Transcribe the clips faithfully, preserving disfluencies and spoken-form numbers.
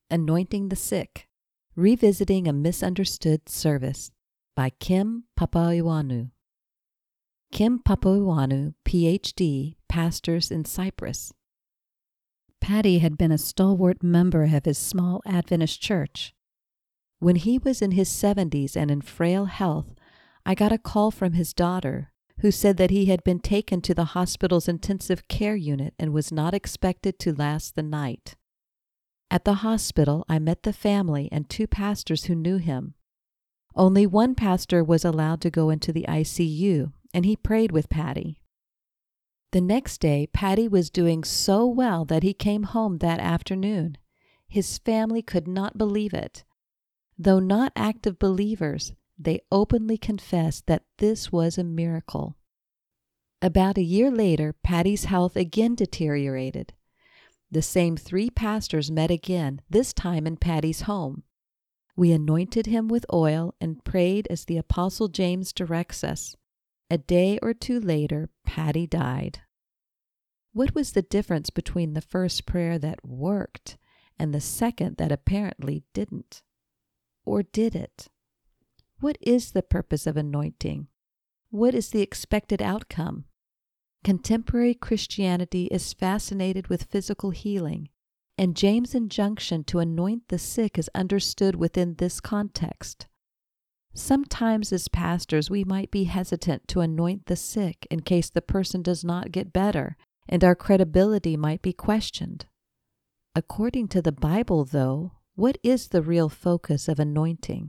Anointing the Sick, Revisiting a Misunderstood Service by Kim Papaioannou. Kim Papaioannou, P H D, pastors in Cyprus. Patty had been a stalwart member of his small Adventist church. When he was in his seventies and in frail health, I got a call from his daughter, who said that he had been taken to the hospital's intensive care unit and was not expected to last the night. At the hospital, I met the family and two pastors who knew him. Only one pastor was allowed to go into the I C U, and he prayed with Patty. The next day, Patty was doing so well that he came home that afternoon. His family could not believe it. Though not active believers, they openly confessed that this was a miracle. About a year later, Patty's health again deteriorated. The same three pastors met again, this time in Patty's home. We anointed him with oil and prayed as the Apostle James directs us. A day or two later, Patty died. What was the difference between the first prayer that worked and the second that apparently didn't? Or did it? What is the purpose of anointing? What is the expected outcome? Contemporary Christianity is fascinated with physical healing, and James' injunction to anoint the sick is understood within this context. Sometimes as pastors we might be hesitant to anoint the sick in case the person does not get better, and our credibility might be questioned. According to the Bible, though, what is the real focus of anointing?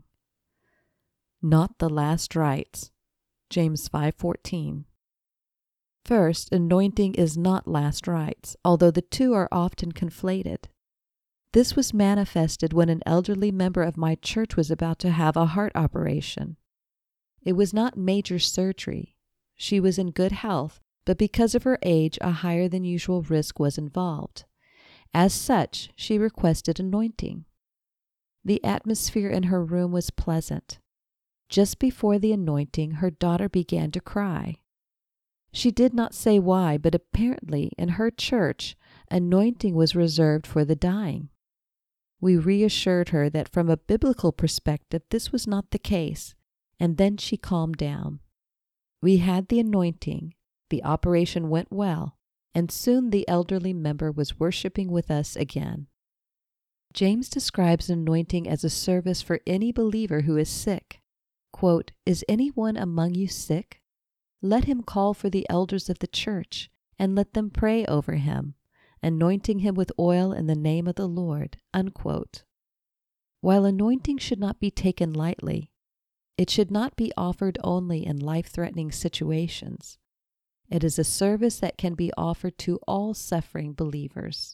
Not the last rites. James five fourteen. First, anointing is not last rites, although the two are often conflated. This was manifested when an elderly member of my church was about to have a heart operation. It was not major surgery. She was in good health, but because of her age, a higher than usual risk was involved. As such, she requested anointing. The atmosphere in her room was pleasant. Just before the anointing, her daughter began to cry. She did not say why, but apparently in her church, anointing was reserved for the dying. We reassured her that from a biblical perspective, this was not the case, and then she calmed down. We had the anointing, the operation went well, and soon the elderly member was worshiping with us again. James describes anointing as a service for any believer who is sick. Quote, "Is anyone among you sick? Let him call for the elders of the church, and let them pray over him, anointing him with oil in the name of the Lord." Unquote. While anointing should not be taken lightly, it should not be offered only in life-threatening situations. It is a service that can be offered to all suffering believers.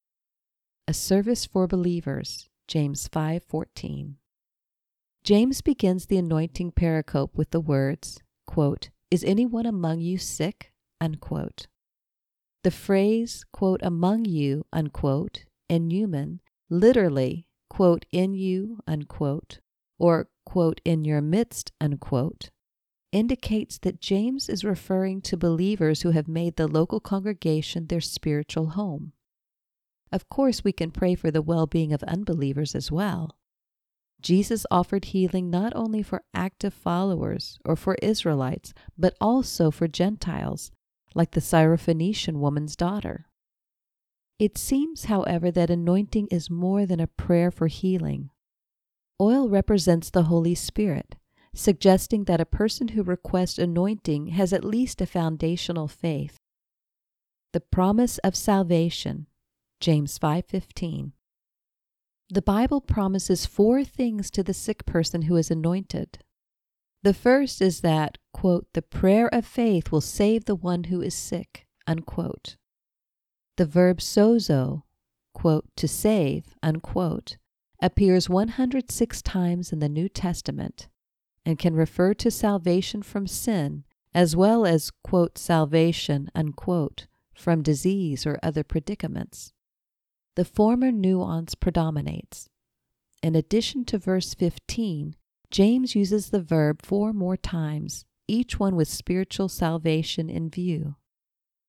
A service for believers, James five fourteen. James begins the anointing pericope with the words, quote, "Is anyone among you sick?" Unquote. The phrase, quote, "among you," unquote, in Newman, literally, quote, "in you," unquote, or, quote, "in your midst," unquote, indicates that James is referring to believers who have made the local congregation their spiritual home. Of course, we can pray for the well-being of unbelievers as well. Jesus offered healing not only for active followers or for Israelites, but also for Gentiles, like the Syrophoenician woman's daughter. It seems, however, that anointing is more than a prayer for healing. Oil represents the Holy Spirit, suggesting that a person who requests anointing has at least a foundational faith. The promise of salvation, James five fifteen. The Bible promises four things to the sick person who is anointed. The first is that, quote, "the prayer of faith will save the one who is sick," unquote. The verb sozo, quote, "to save," unquote, appears one hundred six times in the New Testament and can refer to salvation from sin as well as, quote, "salvation," unquote, from disease or other predicaments. The former nuance predominates. In addition to verse fifteen, James uses the verb four more times, each one with spiritual salvation in view.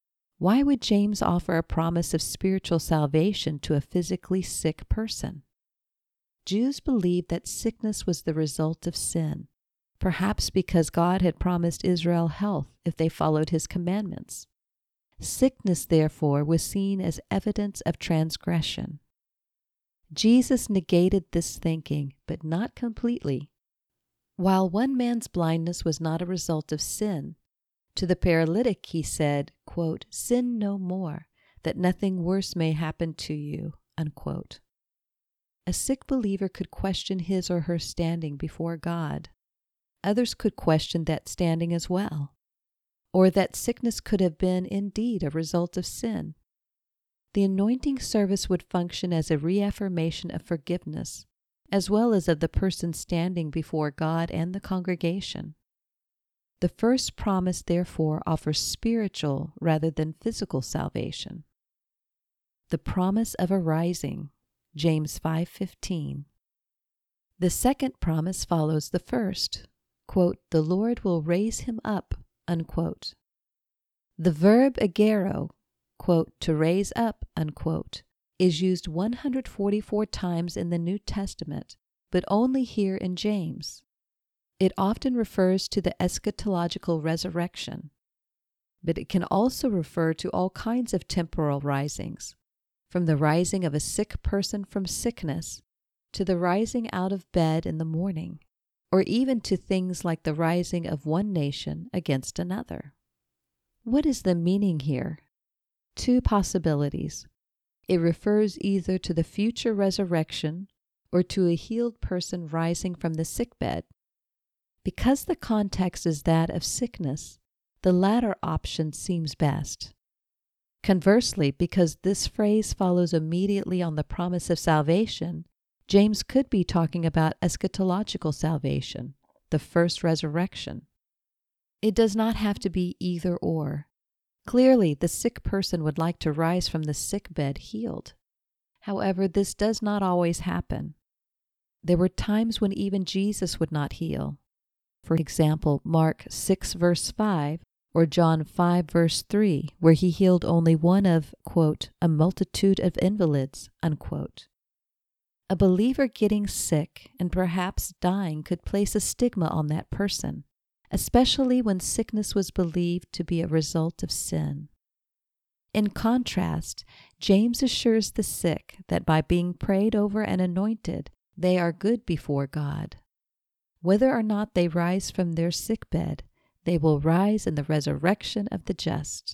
Why would James offer a promise of spiritual salvation to a physically sick person? Jews believed that sickness was the result of sin, perhaps because God had promised Israel health if they followed his commandments. Sickness, therefore, was seen as evidence of transgression. Jesus negated this thinking, but not completely. While one man's blindness was not a result of sin, to the paralytic he said, quote, "Sin no more, that nothing worse may happen to you," unquote. A sick believer could question his or her standing before God. Others could question that standing as well, or that sickness could have been indeed a result of sin. The anointing service would function as a reaffirmation of forgiveness, as well as of the person standing before God and the congregation. The first promise, therefore, offers spiritual rather than physical salvation. The promise of arising, James five fifteen. The second promise follows the first, quote, "The Lord will raise him up," unquote. The verb agero, quote, "to raise up," unquote, is used one hundred forty-four times in the New Testament, but only here in James. It often refers to the eschatological resurrection, but it can also refer to all kinds of temporal risings, from the rising of a sick person from sickness to the rising out of bed in the morning, or even to things like the rising of one nation against another. What is the meaning here? Two possibilities. It refers either to the future resurrection or to a healed person rising from the sickbed. Because the context is that of sickness, the latter option seems best. Conversely, because this phrase follows immediately on the promise of salvation, James could be talking about eschatological salvation, the first resurrection. It does not have to be either or. Clearly, the sick person would like to rise from the sickbed healed. However, this does not always happen. There were times when even Jesus would not heal. For example, Mark six verse five or John five verse three, where he healed only one of, quote, "a multitude of invalids," unquote. A believer getting sick and perhaps dying could place a stigma on that person, especially when sickness was believed to be a result of sin. In contrast, James assures the sick that by being prayed over and anointed, they are good before God. Whether or not they rise from their sickbed, they will rise in the resurrection of the just.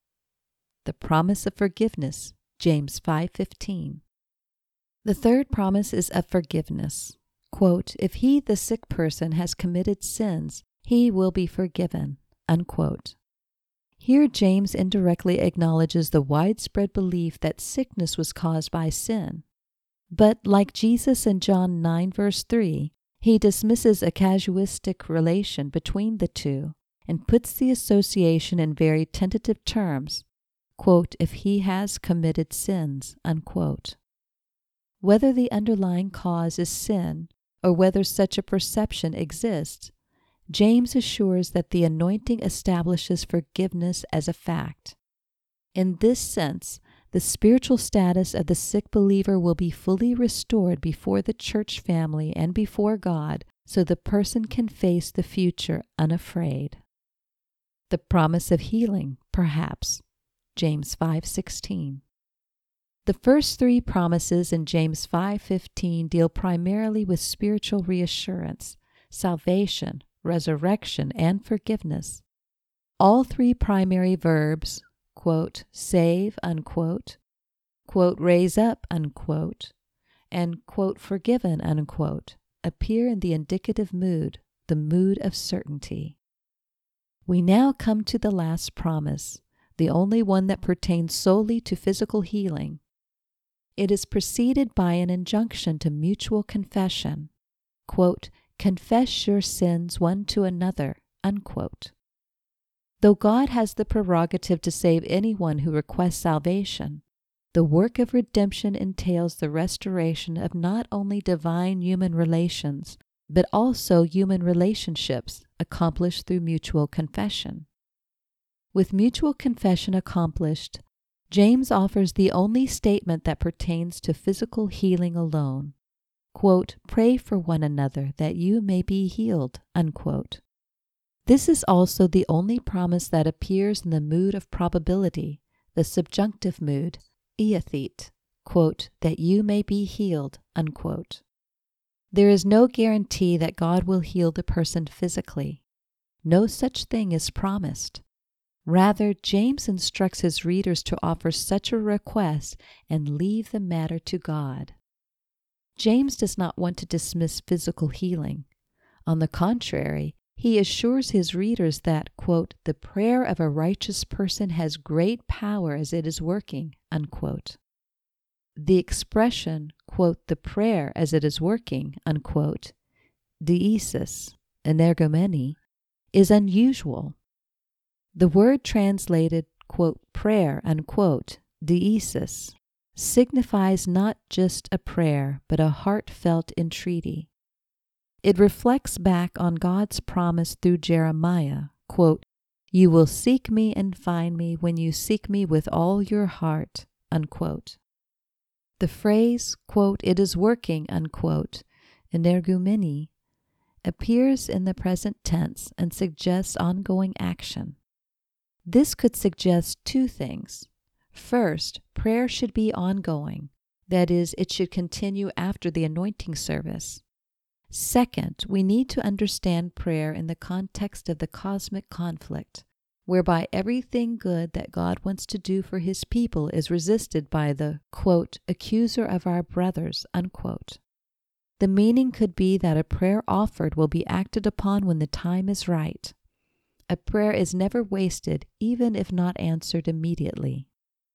The promise of forgiveness, James five fifteen. The third promise is of forgiveness. Quote, "If he, the sick person, has committed sins, he will be forgiven," unquote. Here James indirectly acknowledges the widespread belief that sickness was caused by sin. But like Jesus in John nine verse three, he dismisses a casuistic relation between the two and puts the association in very tentative terms, quote, "if he has committed sins," unquote. Whether the underlying cause is sin or whether such a perception exists, James assures that the anointing establishes forgiveness as a fact. In this sense, the spiritual status of the sick believer will be fully restored before the church family and before God, so the person can face the future unafraid. The promise of healing, perhaps, James five sixteen. The first three promises in James five fifteen deal primarily with spiritual reassurance, salvation, resurrection, and forgiveness. All three primary verbs, quote, "save," unquote, quote, "raise up," unquote, and, quote, "forgiven," unquote, appear in the indicative mood, the mood of certainty. We now come to the last promise, the only one that pertains solely to physical healing. It is preceded by an injunction to mutual confession, quote, "confess your sins one to another," unquote. Though God has the prerogative to save anyone who requests salvation, the work of redemption entails the restoration of not only divine human relations, but also human relationships accomplished through mutual confession. With mutual confession accomplished, James offers the only statement that pertains to physical healing alone. quote, pray for one another that you may be healed, unquote. This is also the only promise that appears in the mood of probability, the subjunctive mood, iathet, quote, that you may be healed, unquote. There is no guarantee that God will heal the person physically. No such thing is promised. Rather, James instructs his readers to offer such a request and leave the matter to God. James does not want to dismiss physical healing. On the contrary, he assures his readers that, quote, the prayer of a righteous person has great power as it is working, unquote. The expression, quote, the prayer as it is working, unquote, deesis, energomeni, is unusual. The word translated, quote, prayer, unquote, deesis, signifies not just a prayer, but a heartfelt entreaty. It reflects back on God's promise through Jeremiah, quote, you will seek me and find me when you seek me with all your heart, unquote. The phrase, quote, it is working, unquote, energumeni, appears in the present tense and suggests ongoing action. This could suggest two things. First, prayer should be ongoing. That is, it should continue after the anointing service. Second, we need to understand prayer in the context of the cosmic conflict, whereby everything good that God wants to do for his people is resisted by the, quote, accuser of our brothers, unquote. The meaning could be that a prayer offered will be acted upon when the time is right. A prayer is never wasted, even if not answered immediately.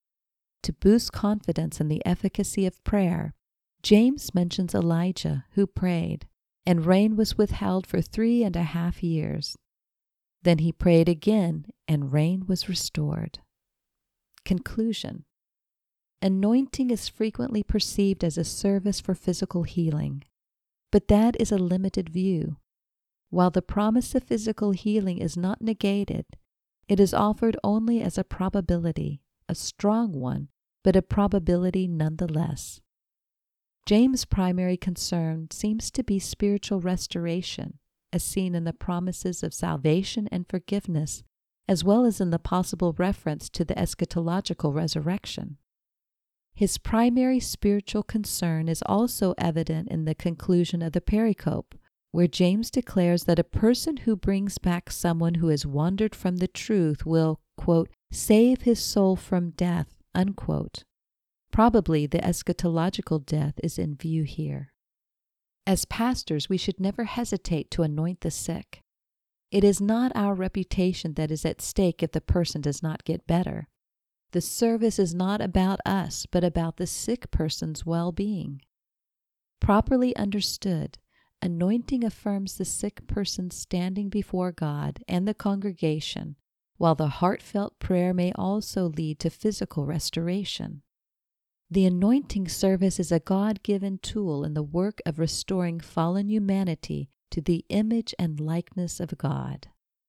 To boost confidence in the efficacy of prayer, James mentions Elijah, who prayed, and rain was withheld for three and a half years. Then he prayed again, and rain was restored. Conclusion. Anointing is frequently perceived as a service for physical healing, but that is a limited view. While the promise of physical healing is not negated, it is offered only as a probability, a strong one, but a probability nonetheless. James' primary concern seems to be spiritual restoration, as seen in the promises of salvation and forgiveness, as well as in the possible reference to the eschatological resurrection. His primary spiritual concern is also evident in the conclusion of the pericope, where James declares that a person who brings back someone who has wandered from the truth will, quote, save his soul from death, unquote. Probably the eschatological death is in view here. As pastors, we should never hesitate to anoint the sick. It is not our reputation that is at stake if the person does not get better. The service is not about us, but about the sick person's well-being. Properly understood, anointing affirms the sick person standing before God and the congregation, while the heartfelt prayer may also lead to physical restoration. The anointing service is a God-given tool in the work of restoring fallen humanity to the image and likeness of God.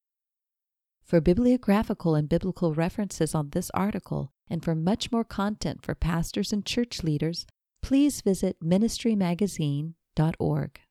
For bibliographical and biblical references on this article, and for much more content for pastors and church leaders, please visit ministry magazine dot org.